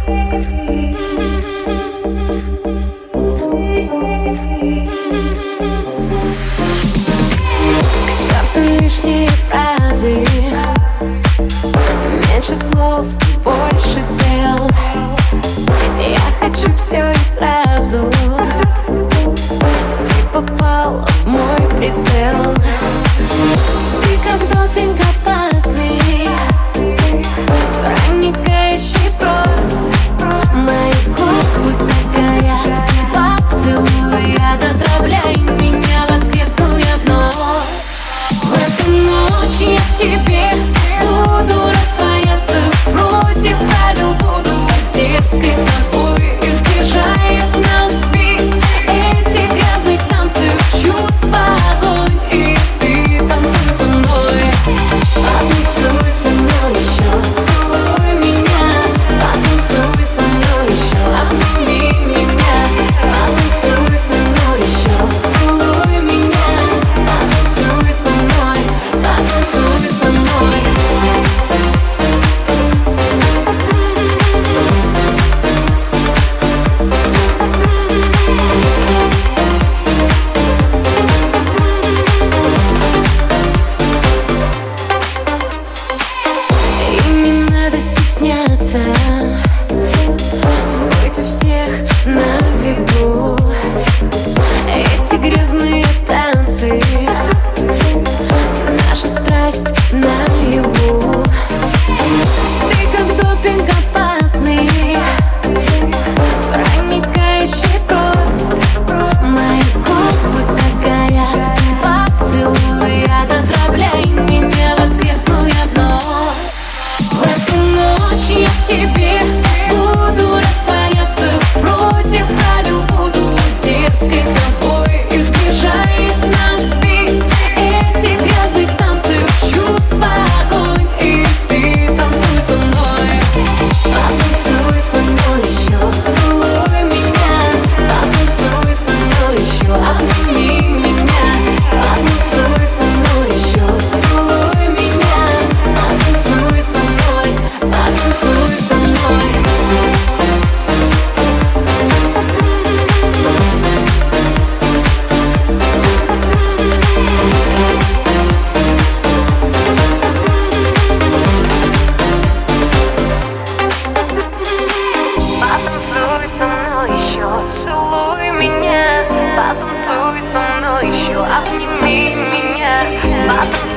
Лишние фразы, меньше слов, больше дел. Я хочу все и сразу. Ты попал в мой прицел. Ты как допинг опасный, проникающий в кровь. Мои губы так горят, поцелуй, отравляй меня, воскресну я вновь. В эту ночь я в тебе буду растворяться, против правил буду дерзкой с тобой. Избежает нас бит этих грязных танцев, чувства огонь, и ты танцуй со мной. Потанцуй со мной еще, целуй меня. Потанцуй со мной еще, обними меня. Потанцуй со мной еще, целуй меня. Потанцуй со мной, потанцуй со мной. И не надо стесняться быть у всех на виду. Эти грязные танцы, наша страсть наяву. Ты как допинг опасный, проникающий в кровь. Мои губы так горят, поцелуй, отравляй меня, воскресну я вновь. В эту ночь я в тебе буду растворяться, против правил буду дерзкой с тобой. Избежает нас бит этих грязных танцев, чувства огонь, и ты танцуй со мной. Потанцуй со мной еще, целуй меня. Потанцуй со мной еще, обними меня. Потанцуй со мной еще, целуй меня. Потанцуй со мной, потанцуй со мной. Потанцуй со мной еще, целуй меня. Потанцуй со мной еще, обними меня.